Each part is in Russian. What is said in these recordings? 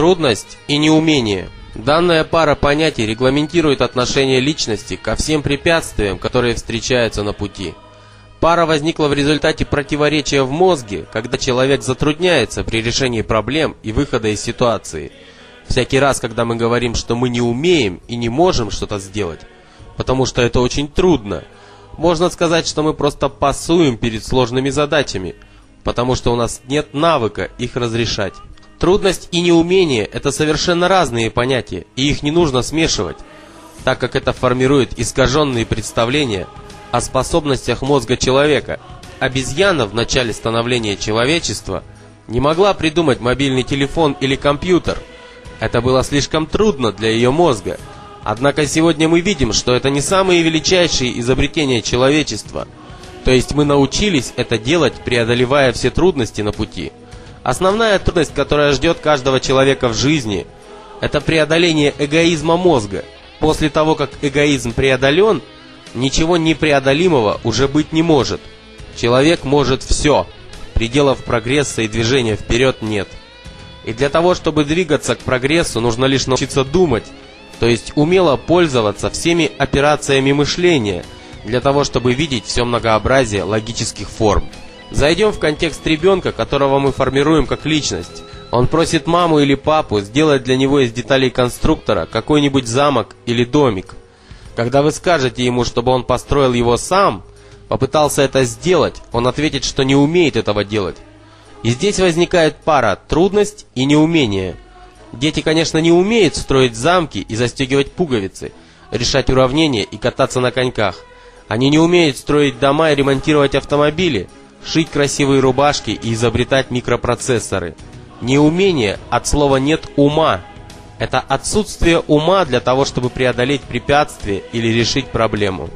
Трудность и неумение. Данная пара понятий регламентирует отношение личности ко всем препятствиям, которые встречаются на пути. Пара возникла в результате противоречия в мозге, когда человек затрудняется при решении проблем и выхода из ситуации. Всякий раз, когда мы говорим, что мы не умеем и не можем что-то сделать, потому что это очень трудно, можно сказать, что мы просто пасуем перед сложными задачами, потому что у нас нет навыка их разрешать. Трудность и неумение – это совершенно разные понятия, и их не нужно смешивать, так как это формирует искаженные представления о способностях мозга человека. Обезьяна в начале становления человечества не могла придумать мобильный телефон или компьютер. Это было слишком трудно для ее мозга. Однако сегодня мы видим, что это не самые величайшие изобретения человечества. То есть мы научились это делать, преодолевая все трудности на пути. Основная трудность, которая ждет каждого человека в жизни, это преодоление эгоизма мозга. После того, как эгоизм преодолен, ничего непреодолимого уже быть не может. Человек может все. Пределов прогресса и движения вперед нет. И для того, чтобы двигаться к прогрессу, нужно лишь научиться думать, то есть умело пользоваться всеми операциями мышления, для того, чтобы видеть все многообразие логических форм. Зайдем в контекст ребенка, которого мы формируем как личность. Он просит маму или папу сделать для него из деталей конструктора какой-нибудь замок или домик. Когда вы скажете ему, чтобы он построил его сам, попытался это сделать, он ответит, что не умеет этого делать. И здесь возникает пара трудность и неумение. Дети, конечно, не умеют строить замки и застегивать пуговицы, решать уравнения и кататься на коньках. Они не умеют строить дома и ремонтировать автомобили, шить красивые рубашки и изобретать микропроцессоры. Неумение от слова «нет ума». Это отсутствие ума для того, чтобы преодолеть препятствие или решить проблему.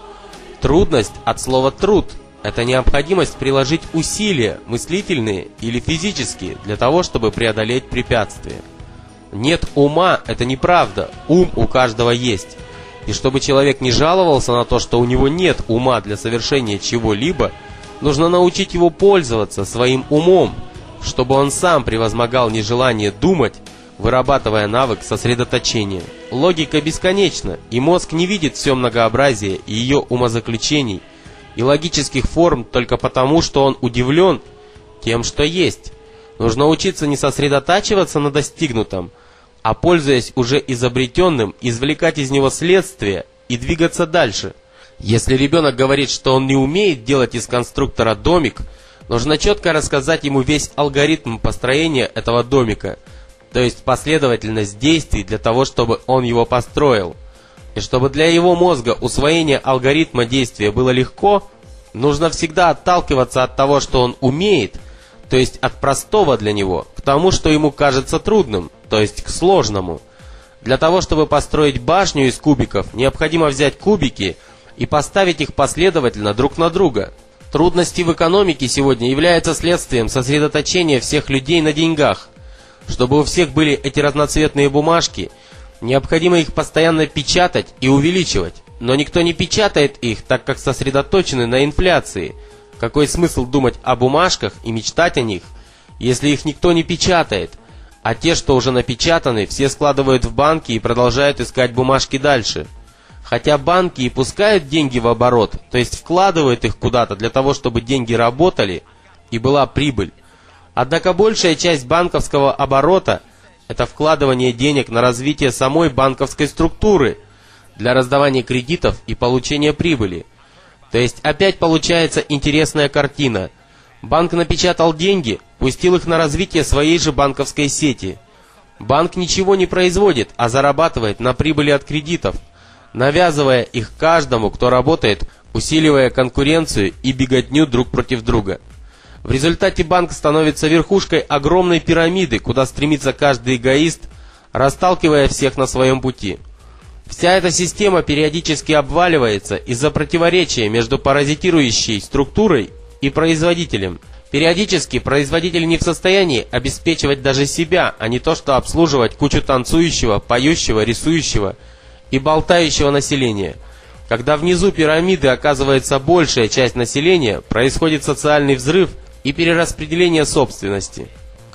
Трудность от слова «труд». Это необходимость приложить усилия, мыслительные или физические, для того, чтобы преодолеть препятствие. Нет ума – это неправда, ум у каждого есть. И чтобы человек не жаловался на то, что у него нет ума для совершения чего-либо, нужно научить его пользоваться своим умом, чтобы он сам превозмогал нежелание думать, вырабатывая навык сосредоточения. Логика бесконечна, и мозг не видит все многообразие и ее умозаключений и логических форм только потому, что он удивлен тем, что есть. Нужно учиться не сосредотачиваться на достигнутом, а, пользуясь уже изобретенным, извлекать из него следствие и двигаться дальше. Если ребенок говорит, что он не умеет делать из конструктора домик, нужно четко рассказать ему весь алгоритм построения этого домика, то есть последовательность действий для того, чтобы он его построил. И чтобы для его мозга усвоение алгоритма действия было легко, нужно всегда отталкиваться от того, что он умеет, то есть от простого для него, к тому, что ему кажется трудным, то есть к сложному. Для того, чтобы построить башню из кубиков, необходимо взять кубики и поставить их последовательно друг на друга. Трудности в экономике сегодня являются следствием сосредоточения всех людей на деньгах. Чтобы у всех были эти разноцветные бумажки, необходимо их постоянно печатать и увеличивать. Но никто не печатает их, так как сосредоточены на инфляции. Какой смысл думать о бумажках и мечтать о них, если их никто не печатает? А те, что уже напечатаны, все складывают в банки и продолжают искать бумажки дальше. Хотя банки и пускают деньги в оборот, то есть вкладывают их куда-то для того, чтобы деньги работали и была прибыль. Однако большая часть банковского оборота – это вкладывание денег на развитие самой банковской структуры для раздавания кредитов и получения прибыли. То есть опять получается интересная картина. Банк напечатал деньги, пустил их на развитие своей же банковской сети. Банк ничего не производит, а зарабатывает на прибыли от кредитов, навязывая их каждому, кто работает, усиливая конкуренцию и беготню друг против друга. В результате банк становится верхушкой огромной пирамиды, куда стремится каждый эгоист, расталкивая всех на своем пути. Вся эта система периодически обваливается из-за противоречия между паразитирующей структурой и производителем. Периодически производитель не в состоянии обеспечивать даже себя, а не то что обслуживать кучу танцующего, поющего, рисующего и болтающего населения. Когда внизу пирамиды оказывается большая часть населения, происходит социальный взрыв и перераспределение собственности.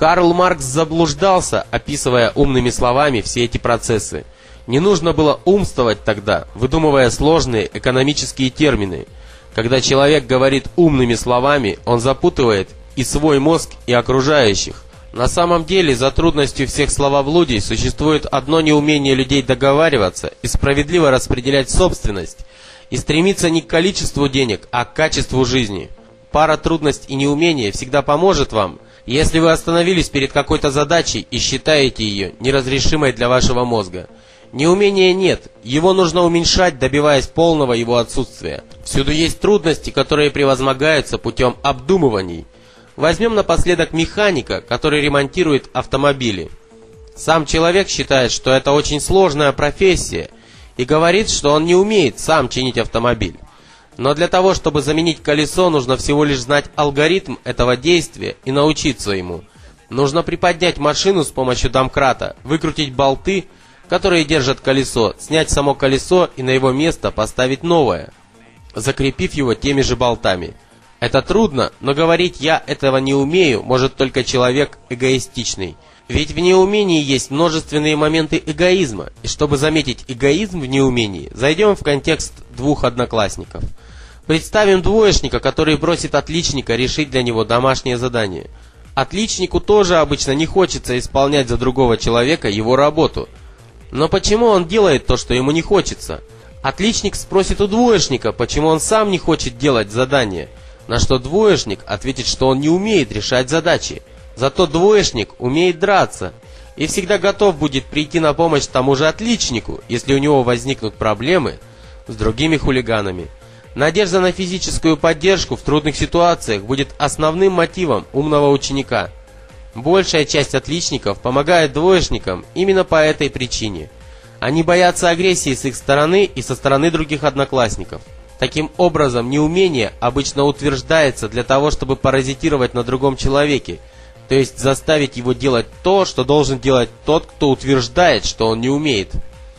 Карл Маркс заблуждался, описывая умными словами все эти процессы. Не нужно было умствовать тогда, выдумывая сложные экономические термины. Когда человек говорит умными словами, он запутывает и свой мозг, и окружающих. На самом деле, за трудностью всех словоблудий существует одно неумение людей договариваться и справедливо распределять собственность, и стремиться не к количеству денег, а к качеству жизни. Пара трудность и неумение всегда поможет вам, если вы остановились перед какой-то задачей и считаете ее неразрешимой для вашего мозга. Неумения нет, его нужно уменьшать, добиваясь полного его отсутствия. Всюду есть трудности, которые превозмогаются путем обдумываний. Возьмем напоследок механика, который ремонтирует автомобили. Сам человек считает, что это очень сложная профессия, и говорит, что он не умеет сам чинить автомобиль. Но для того, чтобы заменить колесо, нужно всего лишь знать алгоритм этого действия и научиться ему. Нужно приподнять машину с помощью домкрата, выкрутить болты, которые держат колесо, снять само колесо и на его место поставить новое, закрепив его теми же болтами. Это трудно, но говорить «я этого не умею» может только человек эгоистичный. Ведь в неумении есть множественные моменты эгоизма, и чтобы заметить эгоизм в неумении, зайдем в контекст двух одноклассников. Представим двоечника, который просит отличника решить для него домашнее задание. Отличнику тоже обычно не хочется исполнять за другого человека его работу. Но почему он делает то, что ему не хочется? Отличник спросит у двоечника, почему он сам не хочет делать задание, на что двоечник ответит, что он не умеет решать задачи. Зато двоечник умеет драться и всегда готов будет прийти на помощь тому же отличнику, если у него возникнут проблемы с другими хулиганами. Надежда на физическую поддержку в трудных ситуациях будет основным мотивом умного ученика. Большая часть отличников помогает двоечникам именно по этой причине. Они боятся агрессии с их стороны и со стороны других одноклассников. Таким образом, неумение обычно утверждается для того, чтобы паразитировать на другом человеке, то есть заставить его делать то, что должен делать тот, кто утверждает, что он не умеет.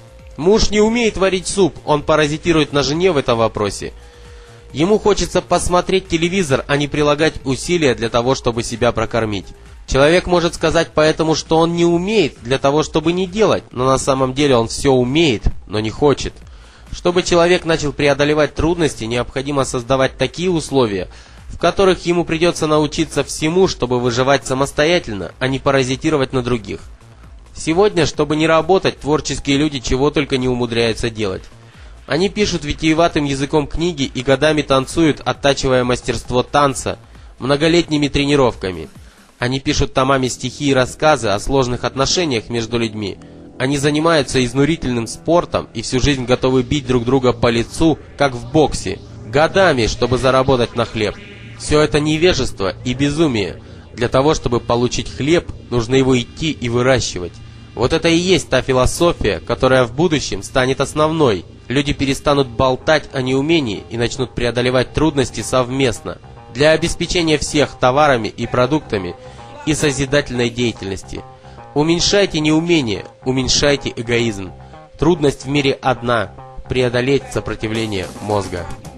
Муж не умеет варить суп, он паразитирует на жене в этом вопросе. Ему хочется посмотреть телевизор, а не прилагать усилия для того, чтобы себя прокормить. Человек может сказать поэтому, что он не умеет для того, чтобы не делать, но на самом деле он все умеет, но не хочет. Чтобы человек начал преодолевать трудности, необходимо создавать такие условия, в которых ему придется научиться всему, чтобы выживать самостоятельно, а не паразитировать на других. Сегодня, чтобы не работать, творческие люди чего только не умудряются делать. Они пишут витиеватым языком книги и годами танцуют, оттачивая мастерство танца многолетними тренировками. Они пишут томами стихи и рассказы о сложных отношениях между людьми. Они занимаются изнурительным спортом и всю жизнь готовы бить друг друга по лицу, как в боксе, годами, чтобы заработать на хлеб. Все это невежество и безумие. Для того, чтобы получить хлеб, нужно его идти и выращивать. Вот это и есть та философия, которая в будущем станет основной. Люди перестанут болтать о неумении и начнут преодолевать трудности совместно, для обеспечения всех товарами и продуктами и созидательной деятельности. Уменьшайте неумение, уменьшайте эгоизм. Трудность в мире одна – преодолеть сопротивление мозга.